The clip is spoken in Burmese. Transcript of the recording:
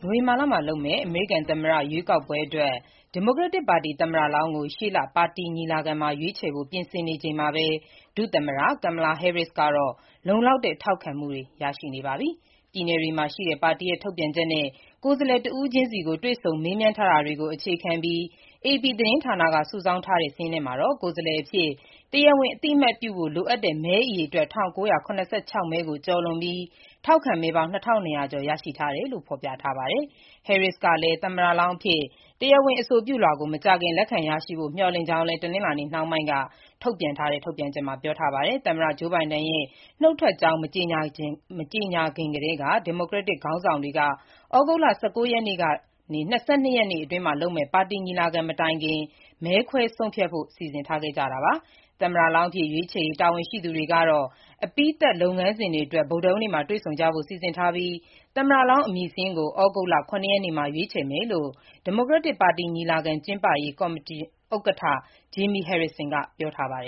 နိုဝင်ဘာလမှာလုပ်မယ့် အမေရိကန်သမ္မတရွေးကောက်ပွဲအတွက် ဒီမိုကရက်တစ်ပါတီသမ္မတလောင်းကို ရှေ့လ ပါတီညီလာခံမှာ ရွေးချယ်ဖို့ ပြင်ဆင်နေချိန်မှာပဲ ဒုသမ္မတ Kamala Harris ကတော့ လုံလောက်တဲ့ ထောက်ခံမှုတွေ ရရှိနေပါပြီ။ ပြည်နယ်တွေမှာရှိတဲ့ ပါတီရဲ့ ထုတ်ပြန်ချက်နဲ့ ကိုယ်စားလှယ်တဦးချင်းစီကို တွေ့ဆုံမေးမြန်းထားတာတွေကို အခြေခံပြီး AP သတင်းဌာနက စုဆောင်းထားတဲ့ စာရင်းထဲမှာတော့ ကိုယ်စားလှယ်အဖြစ် တရားဝင် အသိအမှတ်ပြုဖို့ လိုအပ်တဲ့ မဲအရေအတွက် ၁၉၇၆ မဲကို ကျော်လွန်ပြီး ထောက်ခံမဲပေါင်း ၂,၂၀၀ ကျော် ရရှိထားတယ်လို့ ဖော်ပြထားပါတယ်။ Harris ကလည်း သမ္မတလောင်းအဖြစ် တရားဝင် အဆိုပြုလွှာကို မကြာခင် လက်ခံရရှိဖို့ မျှော်လင့်ကြောင်းလည်း တနင်္လာနေ့နှောင်းပိုင်းက ထုတ်ပြန်ချက်မှာ ပြောထားပါတယ်။ သမ္မတ Joe Biden ရဲ့ နုတ်ထွက်ကြောင်း မကြေညာခင်ကတည်းက ဒီမိုကရက်တစ်ခေါင်းဆောင်တွေက ဩဂုတ်လ ၁၉ ရက်ကနေ ၂၂ ရက်အတွင်းလုပ်မယ့် ပါတီညီလာခံ မတိုင်ခင် မဲခွဲဆုံးဖြတ်ဖို့ စီစဉ်ထားခဲ့ကြတာပါ။ သမ္မတလောင်းအဖြစ် ရွေးချယ်ရေး တာဝန်ရှိသူတွေကတော့ အပြီးသတ်လုပ်ငန်းစဉ်တွေအတွက် ဗုဒ္ဓဟူးနေ့မှာ တွေ့ဆုံကြဖို့ စီစဉ်ထားပြီး သမ္မတလောင်း အမည်စာရင်းကို ဩဂုတ်လ ၇ ရက်နေ့မှာ ရွေးချယ်မယ်လို့ ဒီမိုကရက်တစ်ပါတီညီလာခံ ကျင်းပရေး ကော်မတီဥက္ကဋ္ဌ Jaime Harrison ကပြောထားပါတယ